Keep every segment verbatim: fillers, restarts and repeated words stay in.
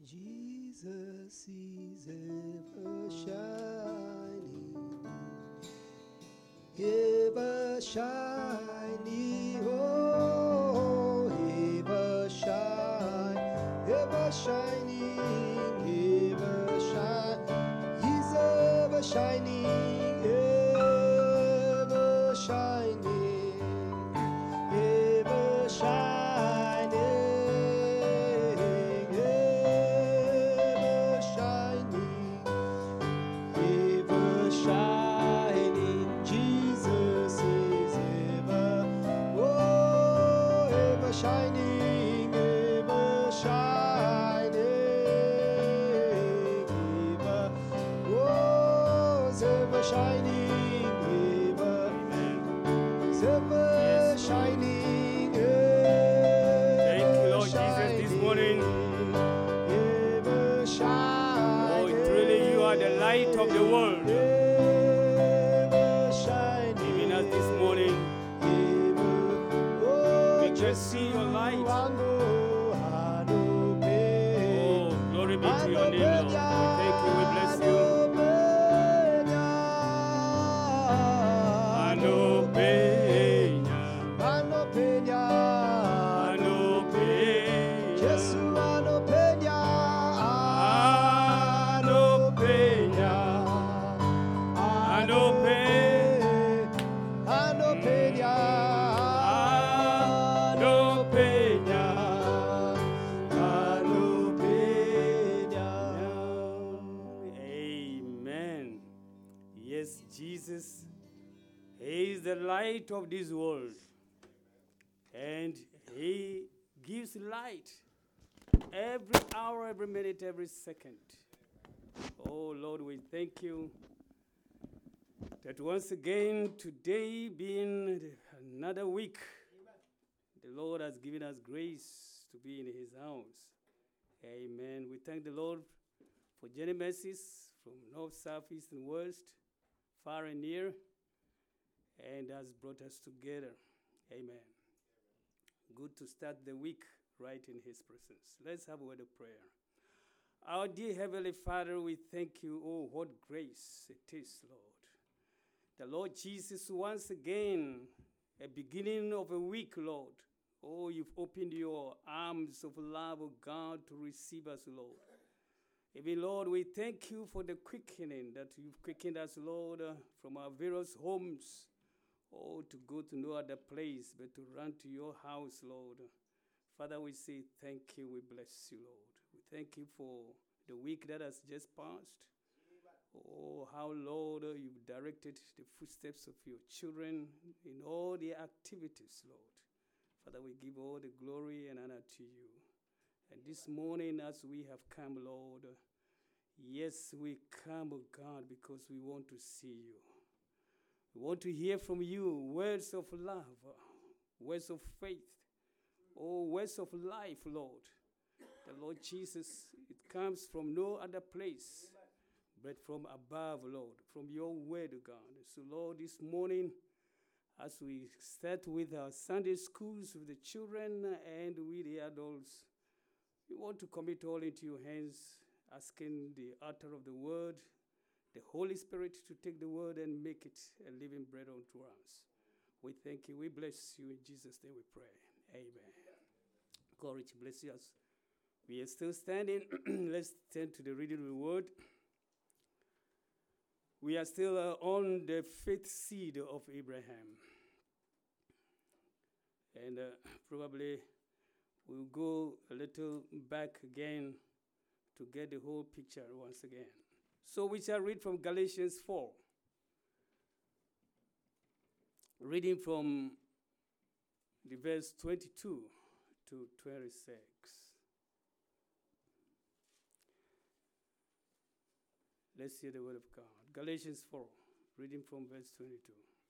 Jesus is ever shining, ever shining, oh, ever shine, ever shining, ever shine. He's ever shining, ever shining, ever shining, ever shining, ever shining. Jesus is ever, oh, ever shining, ever shining, ever, oh, ever shining, ever, ever shining, Thank you, Lord Jesus, this morning. ever Oh, shining. truly you are the light of the world. Ever shining. Even us this morning, we can see your light. Oh, glory be to your name, Lord. We thank you, we bless you. Ano peña, ano peña, ano peña, ano peña, ano peña, ano peña. Amen. Yes, Jesus, He is the light of this world, and He gives light every hour, every minute, every second. Oh, Lord, we thank you that once again, today being another week, the Lord has given us grace to be in His house. Amen. We thank the Lord for journey mercies from north, south, east, and west, far and near, and has brought us together. Amen. Good to start the week right in His presence. Let's have a word of prayer. Our dear Heavenly Father, we thank you. Oh, what grace it is, Lord. The Lord Jesus, once again, a beginning of a week, Lord. Oh, you've opened your arms of love, oh God, to receive us, Lord. Even, Lord, we thank you for the quickening that you've quickened us, Lord, uh, from our various homes. Oh, to go to no other place, but to run to your house, Lord. Father, we say thank you. We bless you, Lord. We thank you for the week that has just passed. Oh, how, Lord, uh, you've directed the footsteps of your children in all their activities, Lord. Father, we give all the glory and honor to you. And this morning, as we have come, Lord, uh, yes, we come, oh God, because we want to see you. We want to hear from you words of love, uh, words of faith, oh, words of life, Lord. The Lord Jesus, it comes from no other place but from above, Lord, from your word, God. So, Lord, this morning, as we start with our Sunday schools, with the children and with the adults, we want to commit all into your hands, asking the author of the word, the Holy Spirit, to take the word and make it a living bread unto us. We thank you. We bless you. In Jesus' name we pray. Amen. God richly bless you. As we are still standing, let's turn to the reading of the word. We are still uh, on the faith seed of Abraham. And uh, probably we'll go a little back again to get the whole picture once again. So we shall read from Galatians four. Reading from the verse twenty-two to twenty-six. Let's hear the word of God. Galatians four, reading from verse twenty-two.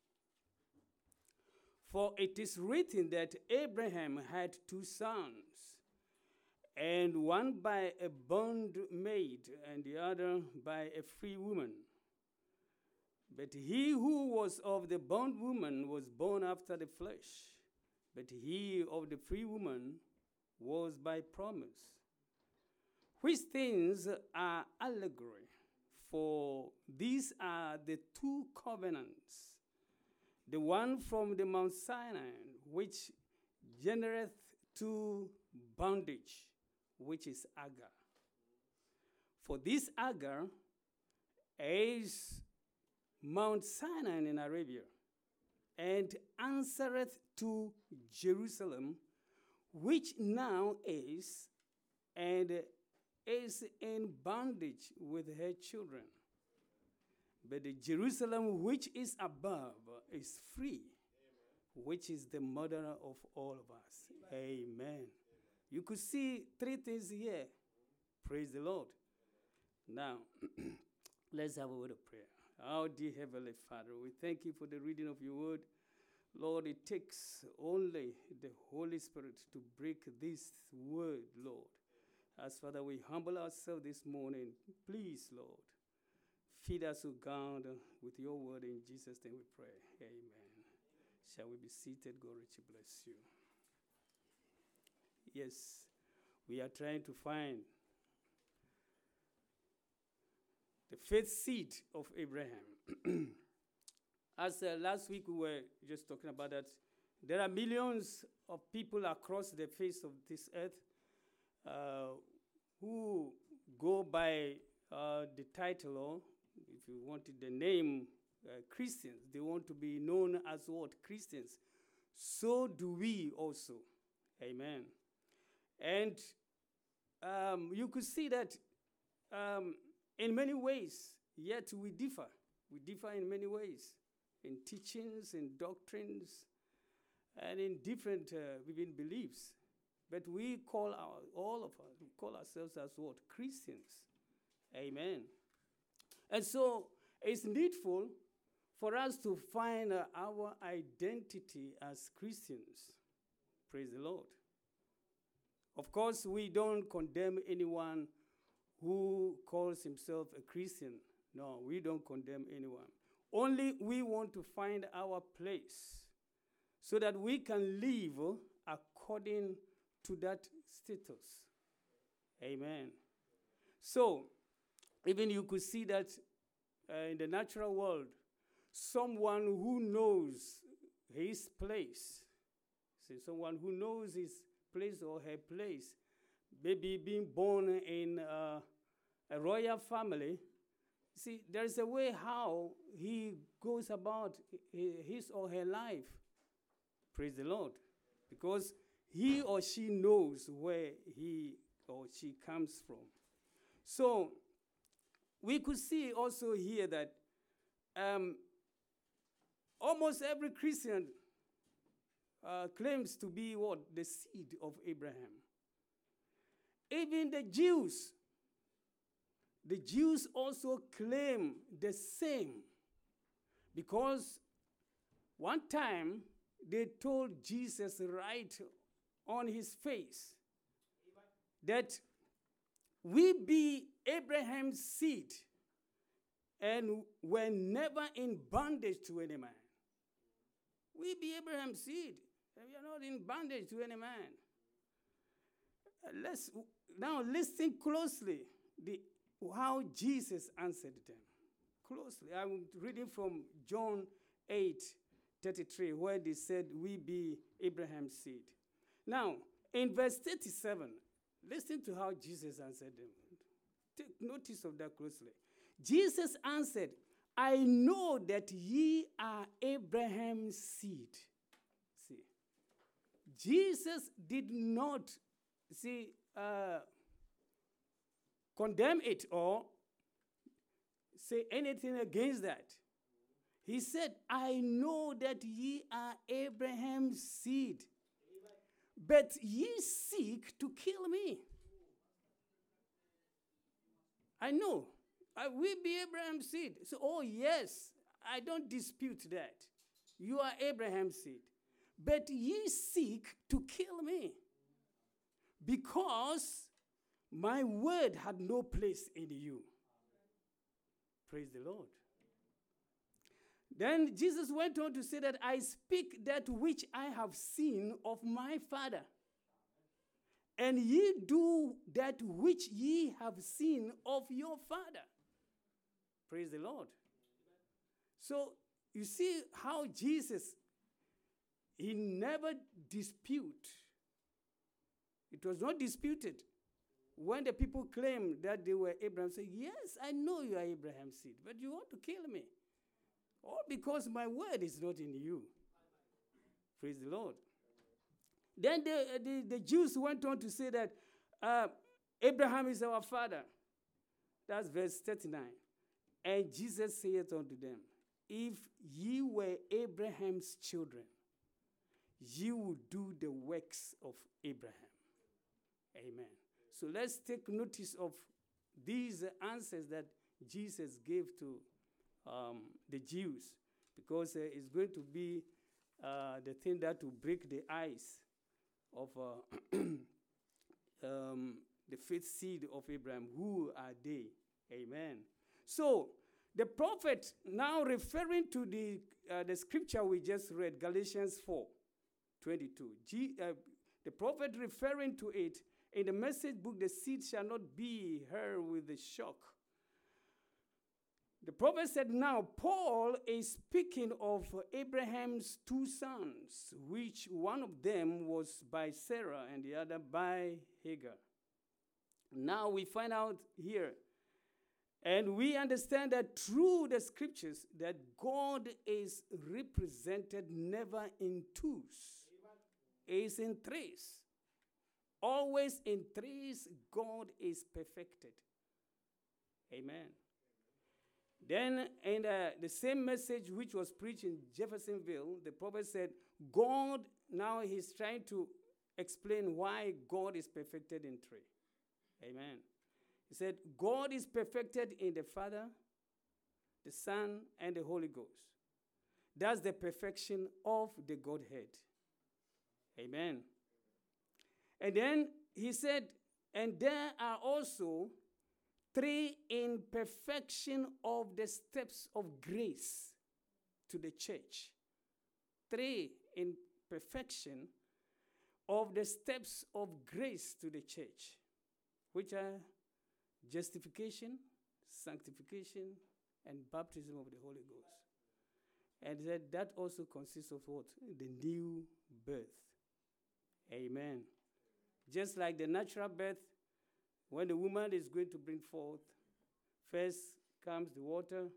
For it is written that Abraham had two sons, and one by a bondmaid and the other by a free woman. But he who was of the bondwoman was born after the flesh, but he of the free woman was by promise. which things are allegory. For these are the two covenants, the one from the Mount Sinai, which genereth to bondage, which is Agar. For this Agar is Mount Sinai in Arabia, and answereth to Jerusalem, which now is, and is in bondage with her children. But the Jerusalem which is above is free, which is the mother of all of us. Amen. Amen. You could see three things here. Praise the Lord. Now, let's have a word of prayer. Our dear Heavenly Father, we thank you for the reading of your word. Lord, it takes only the Holy Spirit to break this word, Lord. As Father, we humble ourselves this morning. Please, Lord, feed us, O God, with your word. In Jesus' name we pray. Amen. Shall we be seated? God richly bless you. Yes, we are trying to find the faith seed of Abraham. As uh, last week we were just talking about that, there are millions of people across the face of this earth uh, who go by uh, the title, or if you wanted the name, uh, Christians. They want to be known as what? Christians. So do we also. Amen. And um, you could see that um, in many ways, yet we differ. We differ in many ways, in teachings, in doctrines, and in different uh, even beliefs. But we call our, all of us, we call ourselves as what? Christians. Amen. And so it's needful for us to find uh, our identity as Christians. Praise the Lord. Of course, we don't condemn anyone who calls himself a Christian. No, we don't condemn anyone. Only we want to find our place so that we can live according to that status. Amen. So, even you could see that uh, in the natural world, someone who knows his place, see, someone who knows his place or her place, maybe being born in uh, a royal family, see, there's a way how he goes about his or her life. Praise the Lord. Because he or she knows where he or she comes from. So, we could see also here that um, almost every Christian uh, claims to be what? The seed of Abraham. Even the Jews, the Jews also claim the same, because one time they told Jesus right on his face that we be Abraham's seed and were never in bondage to any man. We be Abraham's seed and we are not in bondage to any man. Uh, let's now listen closely the, how Jesus answered them. Closely. I'm reading from John eight thirty-three, where they said, we be Abraham's seed. Now, in verse thirty-seven, listen to how Jesus answered them. Take notice of that closely. Jesus answered, I know that ye are Abraham's seed. See, Jesus did not, see, uh, condemn it or say anything against that. He said, I know that ye are Abraham's seed, but ye seek to kill me. I know. I will be Abraham's seed. So, oh yes, I don't dispute that. You are Abraham's seed. But ye seek to kill me, because my word had no place in you. Praise the Lord. Then Jesus went on to say that I speak that which I have seen of my Father. and ye do that which ye have seen of your father. Praise the Lord. So you see how Jesus, he never dispute. It was not disputed. When the people claimed that they were Abraham, say, yes, I know you are Abraham's seed, but you want to kill me. All because my word is not in you. Praise the Lord. Then the, the, the Jews went on to say that uh, Abraham is our father. That's verse thirty-nine. And Jesus saith unto them, if ye were Abraham's children, ye would do the works of Abraham. Amen. So let's take notice of these answers that Jesus gave to um, the Jews, because uh, it's going to be uh, the thing that will break the eyes of uh, um, the faith seed of Abraham. Who are they? Amen. So the prophet, now referring to the uh, the scripture we just read, Galatians four twenty-two. G, uh, the prophet referring to it in the message book, the seed shall not be heard with the shock. The prophet said, now Paul is speaking of Abraham's two sons, which one of them was by Sarah and the other by Hagar. Now we find out here, and we understand that through the scriptures, that God is represented never in twos. It's in threes. Always in threes, God is perfected. Amen. Then in uh, the same message which was preached in Jeffersonville, the prophet said, God, now he's trying to explain why God is perfected in three. Amen. He said, God is perfected in the Father, the Son, and the Holy Ghost. That's the perfection of the Godhead. Amen. And then he said, and there are also three in perfection of the steps of grace to the church. Three in perfection of the steps of grace to the church, which are justification, sanctification, and baptism of the Holy Ghost. And that, that also consists of what? The new birth. Amen. Just like the natural birth, when the woman is going to bring forth, first comes the water,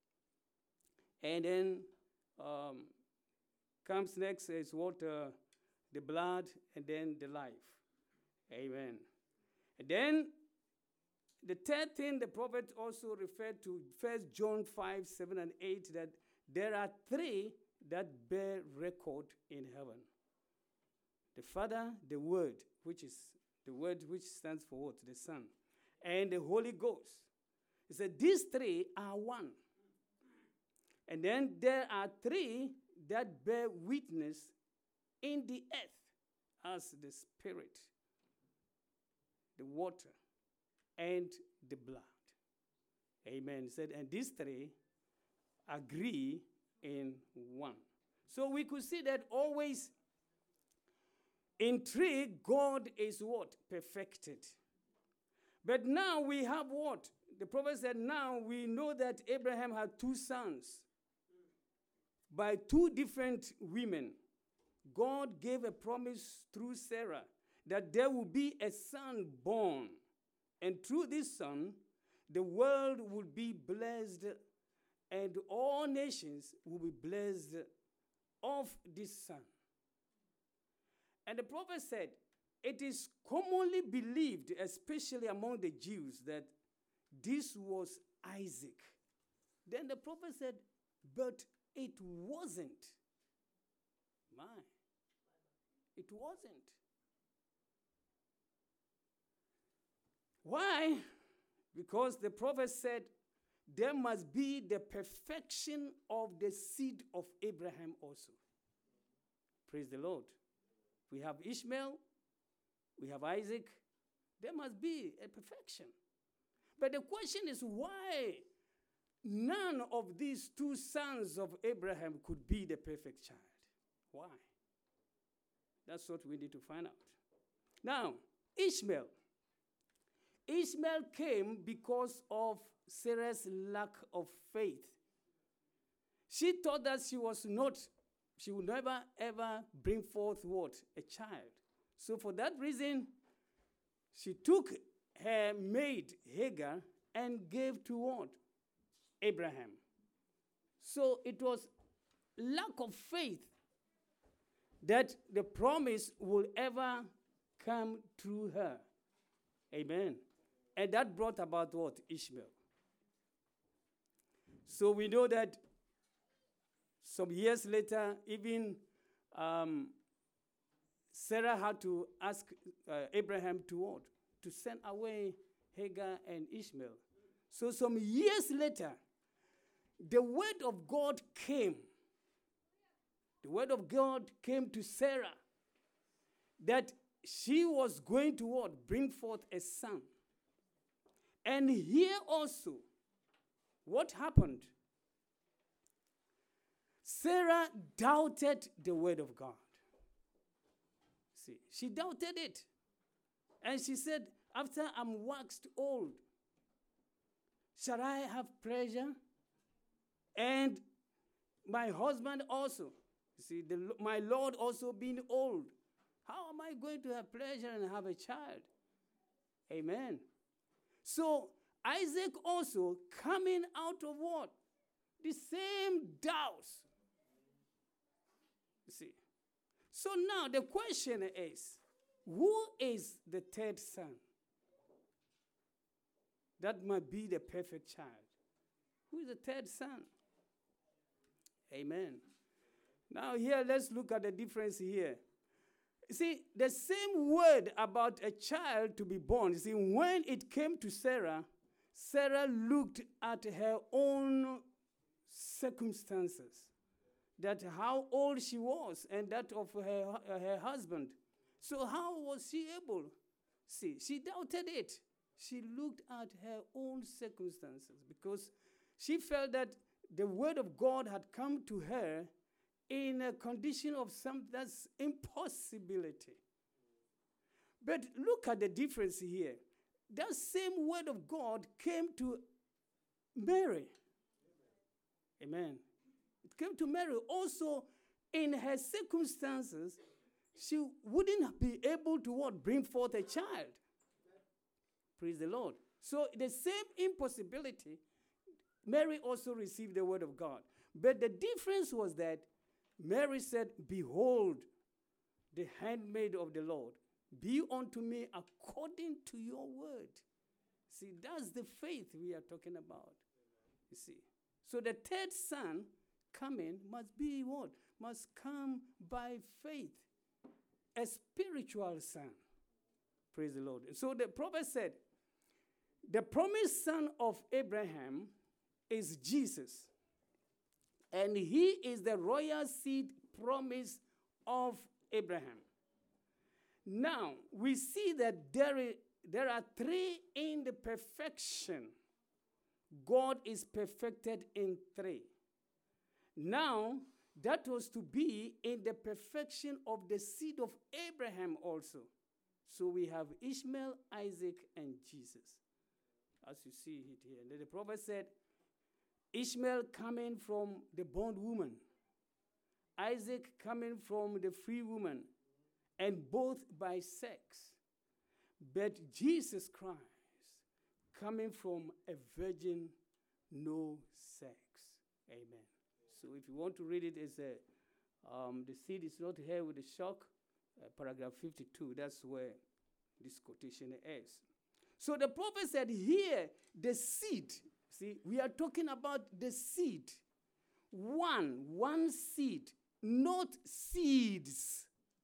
and then um, comes next is water, the blood, and then the life. Amen. And then the third thing the prophet also referred to, First John five, seven, and eight, that there are three that bear record in heaven. The Father, the Word, which is the Word which stands for what? The Son. And the Holy Ghost. He said these three are one. And then there are three that bear witness in the earth as the Spirit, the water, and the blood. Amen. He said, and these three agree in one. So we could see that always in three, God is what? Perfected. But now we have what? The prophet said, now we know that Abraham had two sons by two different women. God gave a promise through Sarah that there will be a son born. And through this son, the world will be blessed, and all nations will be blessed of this son. And the prophet said, it is commonly believed, especially among the Jews, that this was Isaac. Then the prophet said, but it wasn't. My, it wasn't. Why? Because the prophet said, there must be the perfection of the seed of Abraham also. Praise the Lord. We have Ishmael, we have Isaac. There must be a perfection. But the question is why none of these two sons of Abraham could be the perfect child? Why? That's what we need to find out. Now, Ishmael. Ishmael came because of Sarah's lack of faith. She thought that she was not, she would never ever bring forth what? A child. So for that reason, she took her maid Hagar and gave to what? Abraham. So it was lack of faith that the promise will ever come through her. Amen. And that brought about what? Ishmael. So we know that some years later, even um, Sarah had to ask uh, Abraham to what? To send away Hagar and Ishmael. So some years later, the word of God came. The word of God came to Sarah that she was going to what? Bring forth a son. And here also, what happened? Sarah doubted the word of God. See, she doubted it. And she said, after I'm waxed old, shall I have pleasure? And my husband also. You see, the, my Lord also being old. How am I going to have pleasure and have a child? Amen. So Isaac also coming out of what? The same doubts. You see. So now the question is, who is the third son? That might be the perfect child. Who is the third son? Amen. Now here, let's look at the difference here. You see, the same word about a child to be born, you see, when it came to Sarah, Sarah looked at her own circumstances, that how old she was and that of her, her husband. So how was she able? See, she doubted it. She looked at her own circumstances because she felt that the word of God had come to her in a condition of some that's impossibility. But look at the difference here. That same word of God came to Mary. Amen. It came to Mary also in her circumstances. She wouldn't be able to what? Bring forth a child. Praise the Lord. So the same impossibility, Mary also received the word of God. But the difference was that Mary said, behold, the handmaid of the Lord, be unto me according to your word. See, that's the faith we are talking about. You see. So the third son coming must be what? Must come by faith. A spiritual son. Praise the Lord. So the prophet said, the promised son of Abraham is Jesus. And he is the royal seed promise of Abraham. Now, we see that there, is, there are three in the perfection. God is perfected in three. Now, that was to be in the perfection of the seed of Abraham also. So we have Ishmael, Isaac, and Jesus. As you see it here. And then the prophet said, Ishmael coming from the bondwoman, Isaac coming from the free woman, and both by sex. But Jesus Christ coming from a virgin, no sex. Amen. So if you want to read it, it's a, um, the seed is not here with a shock, uh, paragraph fifty-two. That's where this quotation is. So the prophet said here, the seed. See, we are talking about the seed. One, one seed, not seeds.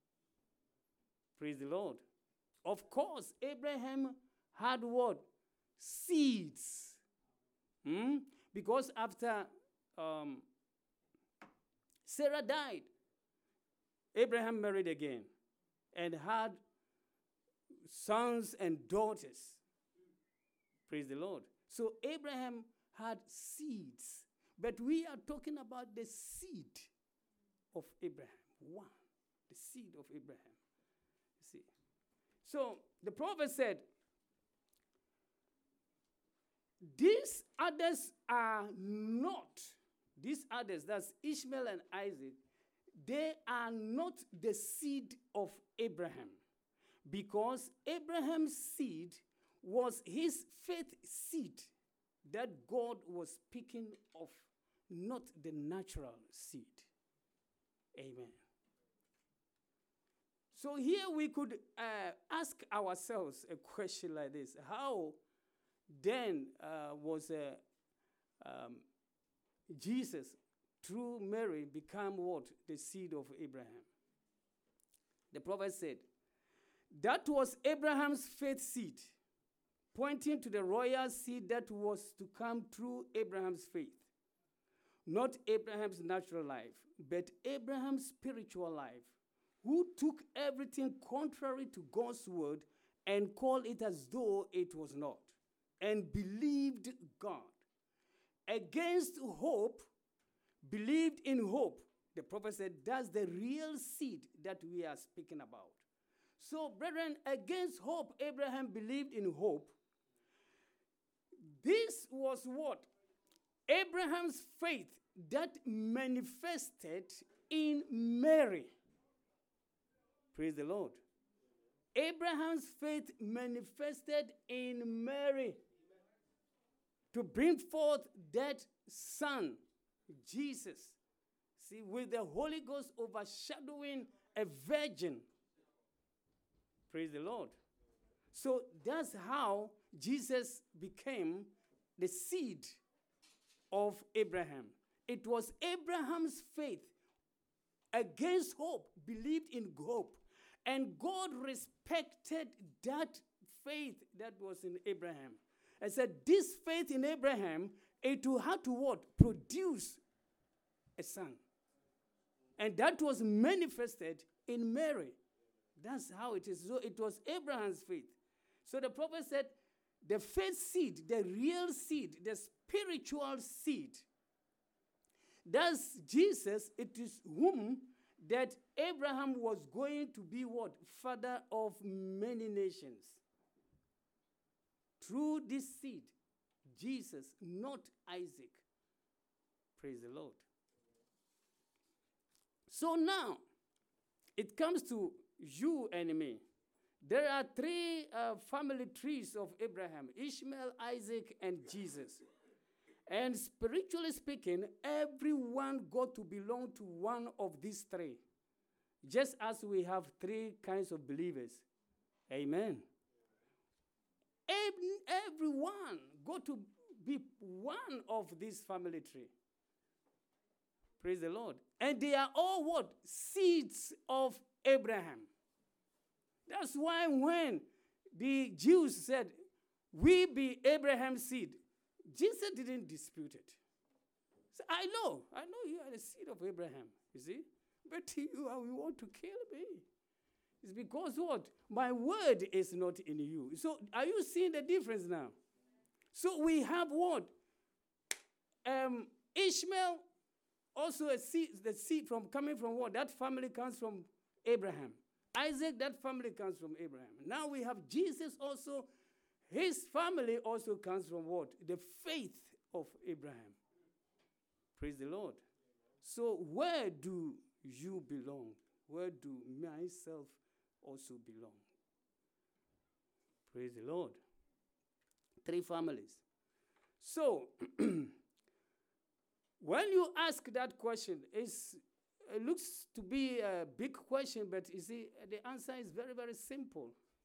Praise the Lord. Of course, Abraham had what? Seeds. Hmm? Because after um, Sarah died, Abraham married again and had sons and daughters. Praise the Lord. So Abraham had seeds, but we are talking about the seed of Abraham. One, the seed of Abraham. You see. So the prophet said, these others are not, these others, that's Ishmael and Isaac, they are not the seed of Abraham, because Abraham's seed was his faith seed that God was speaking of, not the natural seed. Amen. So here we could uh, ask ourselves a question like this. How then uh, was uh, um, Jesus, through Mary, become what? The seed of Abraham. The prophet said, that was Abraham's faith seed, pointing to the royal seed that was to come through Abraham's faith. Not Abraham's natural life, but Abraham's spiritual life, who took everything contrary to God's word and called it as though it was not, and believed God. Against hope, believed in hope. The prophet said that's the real seed that we are speaking about. So, brethren, against hope, Abraham believed in hope. This was what? Abraham's faith that manifested in Mary. Praise the Lord. Abraham's faith manifested in Mary to bring forth that son, Jesus. See, with the Holy Ghost overshadowing a virgin. Praise the Lord. So that's how Jesus became the seed of Abraham. It was Abraham's faith against hope, believed in hope. And God respected that faith that was in Abraham. And said, this faith in Abraham, it will have to what? Produce a son. And that was manifested in Mary. That's how it is. So it was Abraham's faith. So the prophet said, the faith seed, the real seed, the spiritual seed, that's Jesus, it is whom that Abraham was going to be what? Father of many nations. Through this seed, Jesus, not Isaac. Praise the Lord. So now, it comes to you and me. There are three uh, family trees of Abraham: Ishmael, Isaac, and Jesus. And spiritually speaking, everyone got to belong to one of these three. Just as we have three kinds of believers. Amen. Everyone got to be one of this family tree. Praise the Lord. And they are all what? Seeds of Abraham. That's why when the Jews said, we be Abraham's seed, Jesus didn't dispute it. So I know, I know you are the seed of Abraham, you see. But you are, you want to kill me. It's because what? My word is not in you. So are you seeing the difference now? So we have what? Um, Ishmael, also a seed, the seed from coming from what? That family comes from Abraham. Isaac, that family comes from Abraham. Now we have Jesus also. His family also comes from what? The faith of Abraham. Praise the Lord. So where do you belong? Where do myself also belong? Praise the Lord. Three families. So, when you ask that question, it's, it looks to be a big question, but you see, the answer is very, very simple.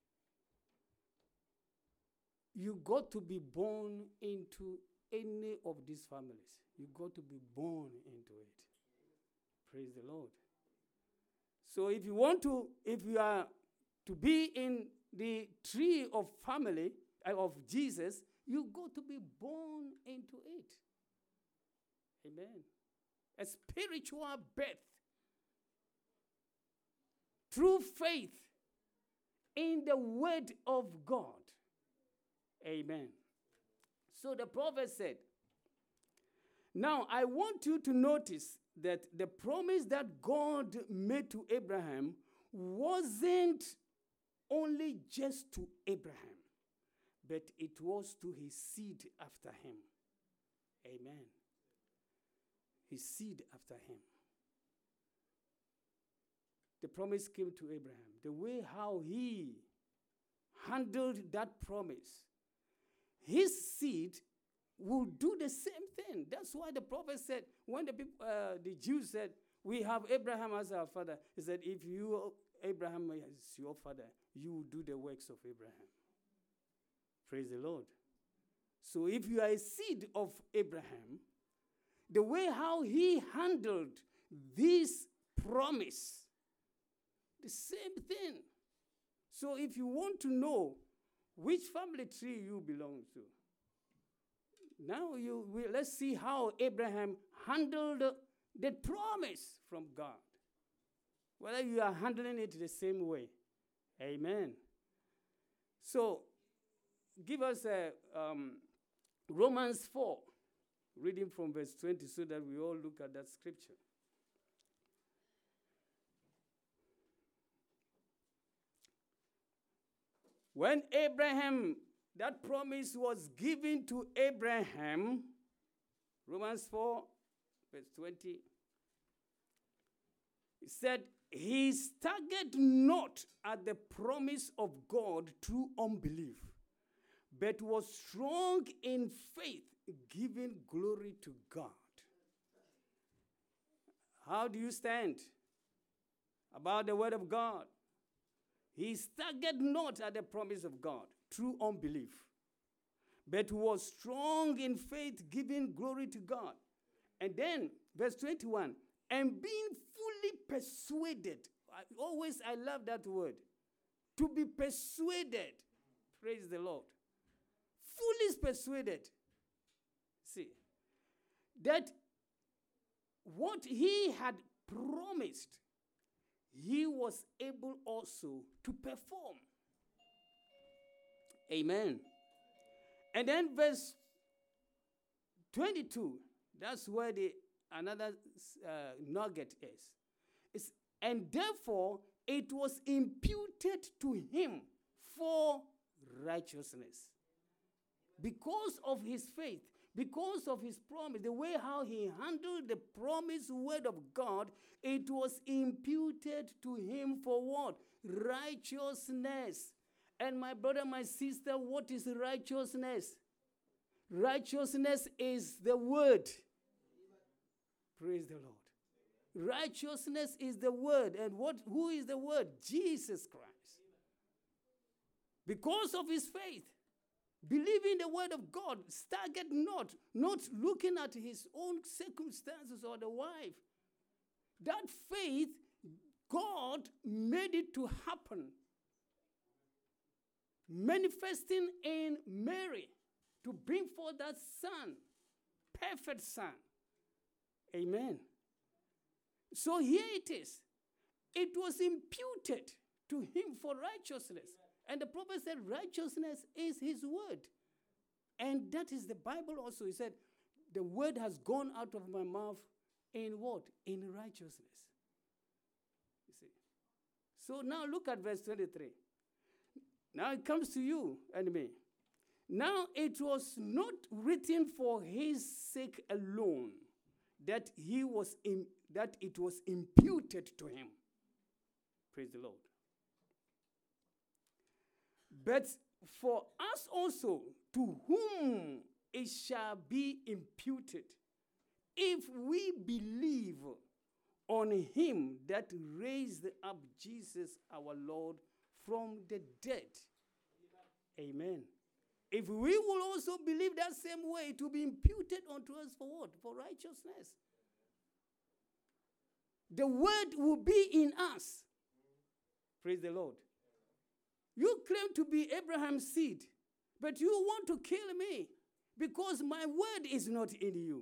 You got to be born into any of these families. You got to be born into it. Praise the Lord. So if you want to, if you are to be in the tree of family uh, of Jesus, you got to be born into it. Amen. A spiritual birth. Through faith in the word of God. Amen. So the prophet said, now I want you to notice that the promise that God made to Abraham wasn't only just to Abraham, but it was to his seed after him. Amen. His seed after him. The promise came to Abraham. The way how he handled that promise, his seed will do the same thing. That's why the prophet said, when the people, uh, the Jews said, we have Abraham as our father, he said, if you, Abraham is your father, you will do the works of Abraham. Praise the Lord. So if you are a seed of Abraham, the way how he handled this promise, the same thing. So if you want to know which family tree you belong to, now you will, let's see how Abraham handled the promise from God. Whether you are handling it the same way. Amen. So give us a um, Romans four, reading from verse twenty, so that we all look at that scripture. When Abraham, that promise was given to Abraham, Romans four, verse twenty, it said, he staggered not at the promise of God through unbelief, but was strong in faith, giving glory to God. How do you stand about the word of God? He staggered not at the promise of God through unbelief, but was strong in faith, giving glory to God. And then, verse twenty-one, and being fully persuaded. I, always, I love that word. To be persuaded. Praise the Lord. Fully persuaded. See, that what he had promised, he was able also to perform. Amen. And then verse twenty-two, that's where the another uh, nugget is. It's, and therefore, it was imputed to him for righteousness. Because of his faith, because of his promise, the way how he handled the promised word of God, it was imputed to him for what? Righteousness. And my brother, my sister, what is righteousness? Righteousness is the word. Praise the Lord. Righteousness is the word. And what? Who is the word? Jesus Christ. Because of his faith, believing the word of God, staggered not, not looking at his own circumstances or the wife. That faith, God made it to happen. Manifesting in Mary to bring forth that son, perfect son. Amen. So here it is. It was imputed to him for righteousness. And the prophet said righteousness is his word. And that is the Bible also. He said, the word has gone out of my mouth in what? In righteousness. You see. So now look at verse twenty-three. Now it comes to you and me. Now it was not written for his sake alone that he was in, that it was imputed to him. Praise the Lord. But for us also, to whom it shall be imputed, if we believe on him that raised up Jesus our Lord from the dead. Amen. Amen. If we will also believe that same way, it will be imputed unto us for what? For righteousness. The word will be in us. Praise the Lord. You claim to be Abraham's seed, but you want to kill me because my word is not in you.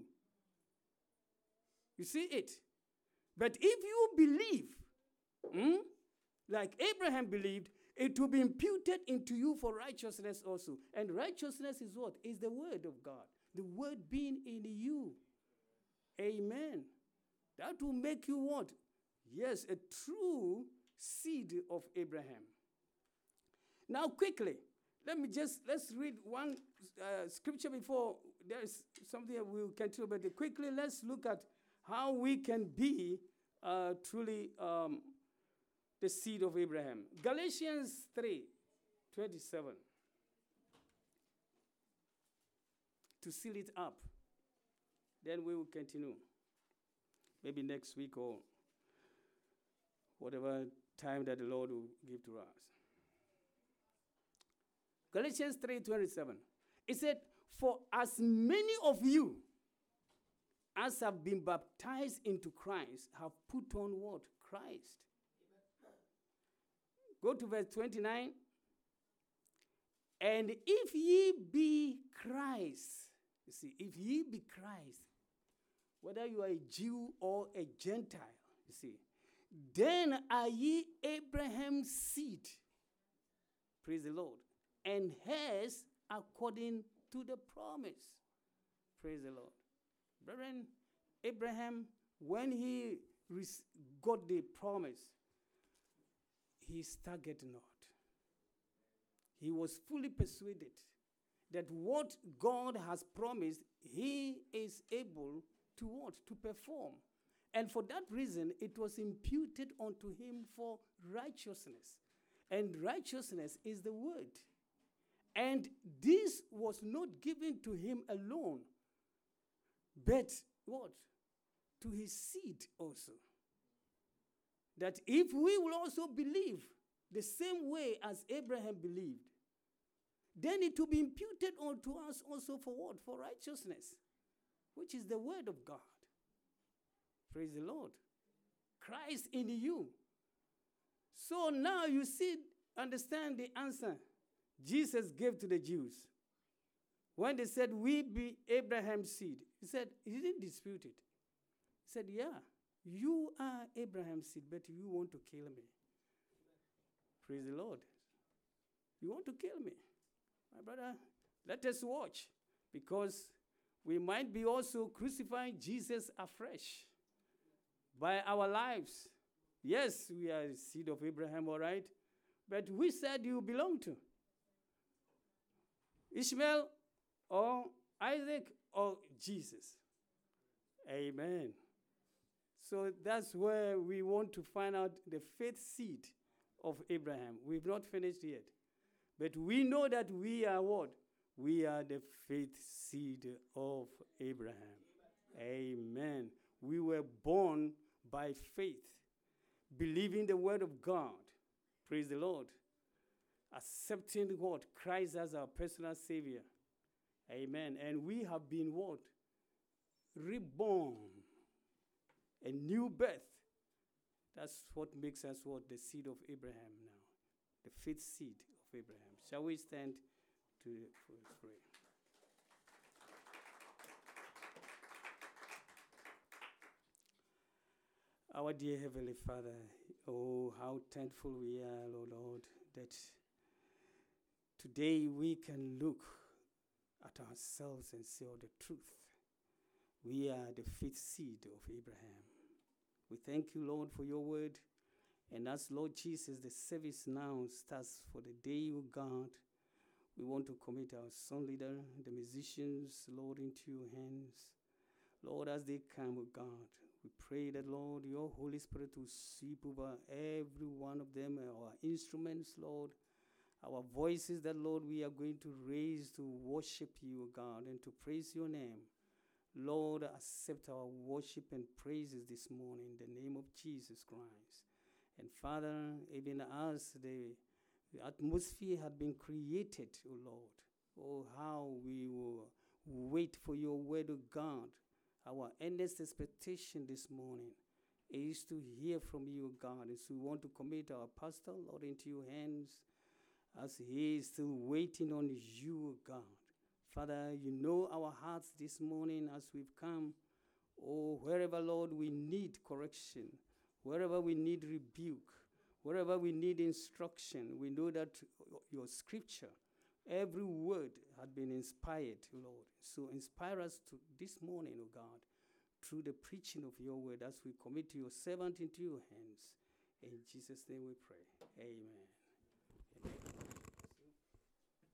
You see it? But if you believe, hmm, like Abraham believed, it will be imputed into you for righteousness also. And righteousness is what? Is the word of God. The word being in you. Amen. That will make you what? Yes, a true seed of Abraham. Now, quickly, let me just, let's read one uh, scripture before there is something that we'll continue. But quickly, let's look at how we can be uh, truly um, the seed of Abraham. Galatians three twenty-seven. To seal it up. Then we will continue. Maybe next week or whatever time that the Lord will give to us. Galatians three twenty-seven. It said, for as many of you as have been baptized into Christ have put on what? Christ. Go to verse twenty-nine. And if ye be Christ, you see, if ye be Christ, whether you are a Jew or a Gentile, you see, then are ye Abraham's seed. Praise the Lord. And heirs according to the promise. Praise the Lord. Brethren, Abraham, when he got the promise, he staggered not. He was fully persuaded that what God has promised, he is able to what? To perform. And for that reason, it was imputed unto him for righteousness. And righteousness is the word. And this was not given to him alone, but what? To his seed also. That if we will also believe the same way as Abraham believed, then it will be imputed unto us also for what? For righteousness, which is the word of God. Praise the Lord. Christ in you. So now you see, understand the answer Jesus gave to the Jews. When they said, we be Abraham's seed, he said, he didn't dispute it. He said, yeah, you are Abraham's seed, but you want to kill me. Praise the Lord. You want to kill me. My brother, let us watch, because we might be also crucifying Jesus afresh by our lives. Yes, we are the seed of Abraham, all right, but we said you belong to Ishmael or Isaac or Jesus. Amen. So that's where we want to find out the faith seed of Abraham. We've not finished yet. But we know that we are what? We are the faith seed of Abraham. Amen. Amen. We were born by faith, believing the word of God. Praise the Lord. Accepting what? Christ as our personal Savior. Amen. And we have been what? Reborn. A new birth. That's what makes us what? The seed of Abraham now. The faith seed of Abraham. Shall we stand to pray? Our dear Heavenly Father, oh, how thankful we are, Lord, Lord, that today we can look at ourselves and say all the truth. We are the faith seed of Abraham. We thank you, Lord, for your word. And as Lord Jesus, the service now starts for the day, O God, we want to commit our song leader, the musicians, Lord, into your hands. Lord, as they come, O God, we pray that, Lord, your Holy Spirit will sweep over every one of them, our instruments, Lord, our voices that, Lord, we are going to raise to worship you, O God, and to praise your name. Lord, accept our worship and praises this morning in the name of Jesus Christ. And Father, even as the, the atmosphere had been created, O Lord, oh, how we will wait for your word, O God. Our earnest expectation this morning is to hear from you, O God. And so we want to commit our pastor, Lord, into your hands as he is still waiting on you, O God. Father, you know our hearts this morning as we've come. Oh, wherever, Lord, we need correction, wherever we need rebuke, wherever we need instruction, we know that your scripture, every word had been inspired, Lord. So inspire us to this morning, O God, through the preaching of your word as we commit your servant into your hands. In Jesus' name we pray. Amen. Amen.